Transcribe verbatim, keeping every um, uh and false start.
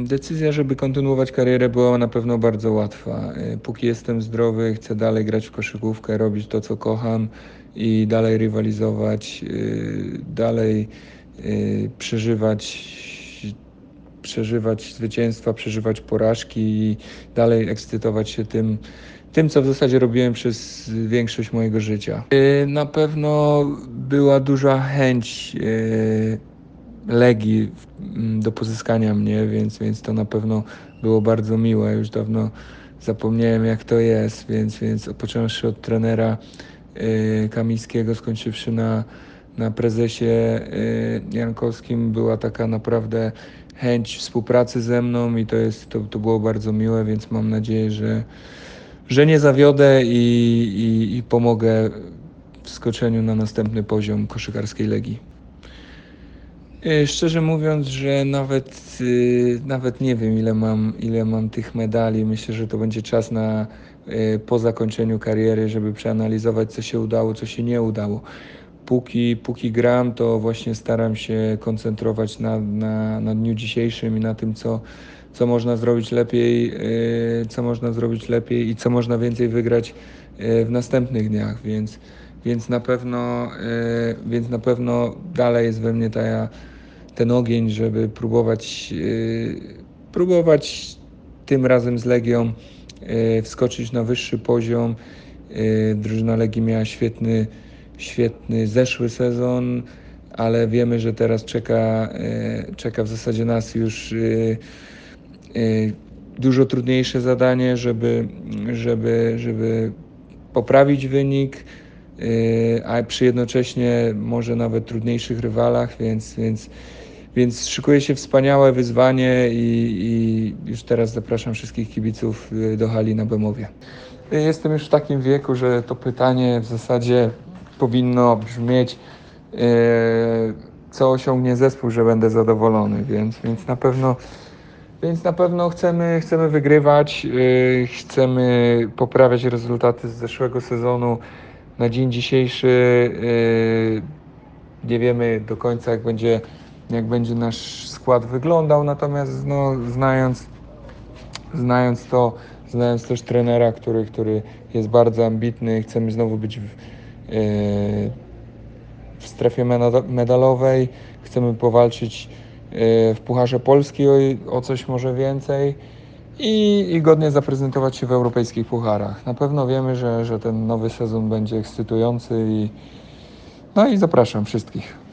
Decyzja, żeby kontynuować karierę, była na pewno bardzo łatwa. Póki jestem zdrowy, chcę dalej grać w koszykówkę, robić to, co kocham i dalej rywalizować, dalej przeżywać, przeżywać zwycięstwa, przeżywać porażki i dalej ekscytować się tym, tym, co w zasadzie robiłem przez większość mojego życia. Na pewno była duża chęć Legii do pozyskania mnie, więc, więc to na pewno było bardzo miłe. Już dawno zapomniałem, jak to jest, więc, więc począwszy od trenera Kamińskiego, skończywszy na, na prezesie Jankowskim, była taka naprawdę chęć współpracy ze mną i to, jest, to, to było bardzo miłe, więc mam nadzieję, że, że nie zawiodę i, i, i pomogę w skoczeniu na następny poziom koszykarskiej Legii. Szczerze mówiąc, że nawet, nawet nie wiem, ile mam, ile mam tych medali. Myślę, że to będzie czas na, po zakończeniu kariery, żeby przeanalizować, co się udało, co się nie udało. Póki, póki gram, to właśnie staram się koncentrować na, na, na dniu dzisiejszym i na tym, co, co można zrobić lepiej, co można zrobić lepiej i co można więcej wygrać w następnych dniach, więc, więc, na, pewno, więc na pewno dalej jest we mnie ta ten ogień, żeby próbować, yy, próbować tym razem z Legią yy, wskoczyć na wyższy poziom. Yy, drużyna Legii miała świetny, świetny zeszły sezon, ale wiemy, że teraz czeka, yy, czeka w zasadzie nas już yy, yy, dużo trudniejsze zadanie, żeby, żeby, żeby poprawić wynik, yy, a przy jednocześnie może nawet trudniejszych rywalach, więc, więc Więc szykuje się wspaniałe wyzwanie i, i już teraz zapraszam wszystkich kibiców do hali na Bemowie. Jestem już w takim wieku, że to pytanie w zasadzie powinno brzmieć, e, co osiągnie zespół, że będę zadowolony, więc, więc na pewno, więc na pewno chcemy, chcemy wygrywać, e, chcemy poprawiać rezultaty z zeszłego sezonu. Na dzień dzisiejszy e, nie wiemy do końca, jak będzie jak będzie nasz skład wyglądał, natomiast no, znając, znając to, znając też trenera, który, który jest bardzo ambitny, chcemy znowu być w, yy, w strefie medalowej, chcemy powalczyć yy, w Pucharze Polski o, o coś może więcej i, i godnie zaprezentować się w europejskich pucharach. Na pewno wiemy, że, że ten nowy sezon będzie ekscytujący i, no i zapraszam wszystkich.